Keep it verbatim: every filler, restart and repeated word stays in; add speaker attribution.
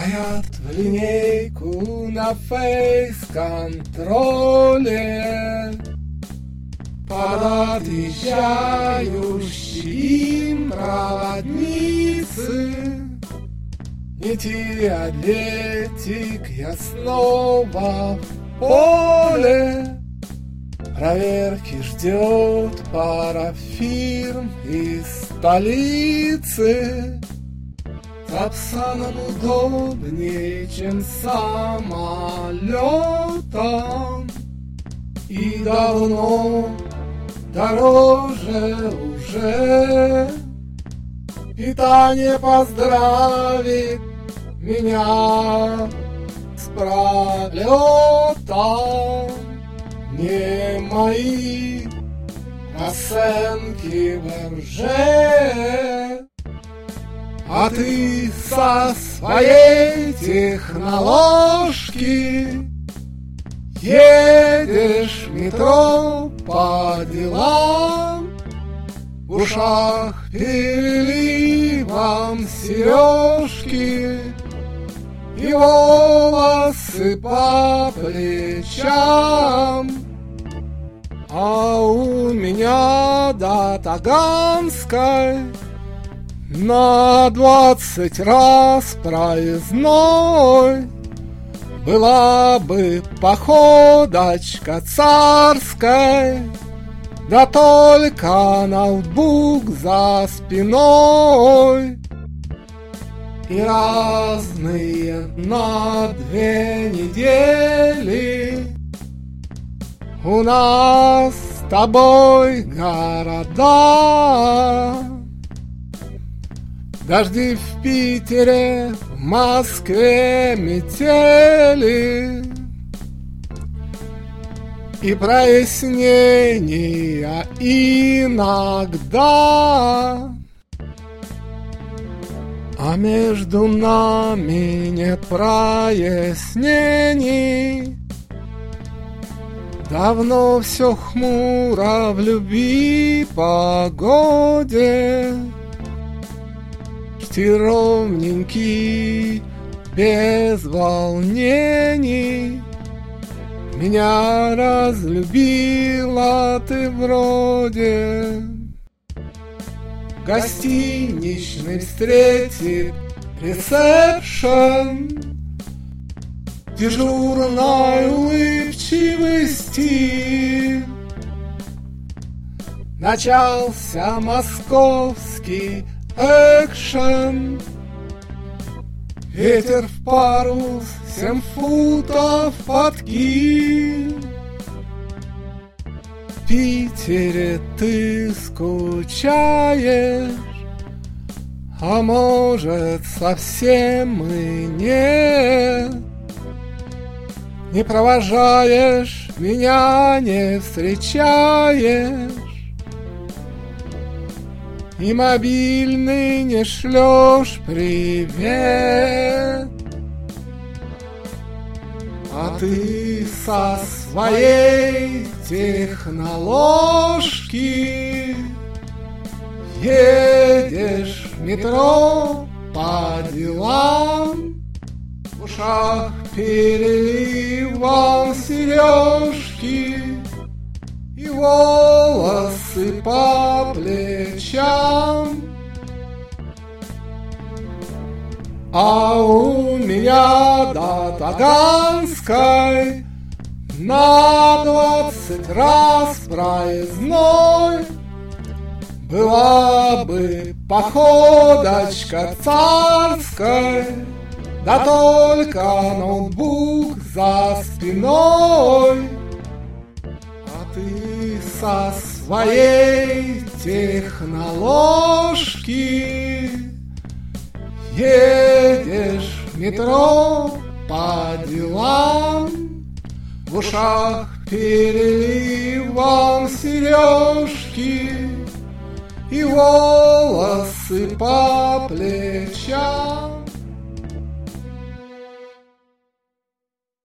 Speaker 1: Стоят в линейку на фейс-контроле подъезжающие им проводницы. Идти атлетик, я снова в поле. Проверки ждет пара фирм из столицы. Сапсаном удобнее, чем самолетом, и давно дороже уже. И та не поздравит меня с пролетом. Не мои оценки в РЖ, а ты со своей техноложки едешь в метро по делам, в ушах переливом сережки и волосы по плечам. А у меня до Таганской на двадцать раз проездной была бы походочка царской, да только ноутбук за спиной. И разные на две недели у нас с тобой города. Дожди в Питере, в Москве метели и прояснения иногда. А между нами нет прояснений. Давно все хмуро в любви погоде. Жди ровненький, без волнений. Меня разлюбила ты вроде. Гостиничный встретит ресепшн дежурной улыбчивости. Начался московский экшен. Ветер в парус, семь футов подкинь. В Питере ты скучаешь, а может совсем и нет. Не провожаешь, меня не встречаешь, и мобильный не шлешь привет. А ты со своей техноложки едешь в метро по делам, в ушах переливом сережки и волосы по плечам. А у меня до Таганской на двадцать раз проездной была бы походочка царской, да только ноутбук за спиной. А ты со своей техноложки едешь в метро по делам, в ушах переливом сережки и волосы по плечам.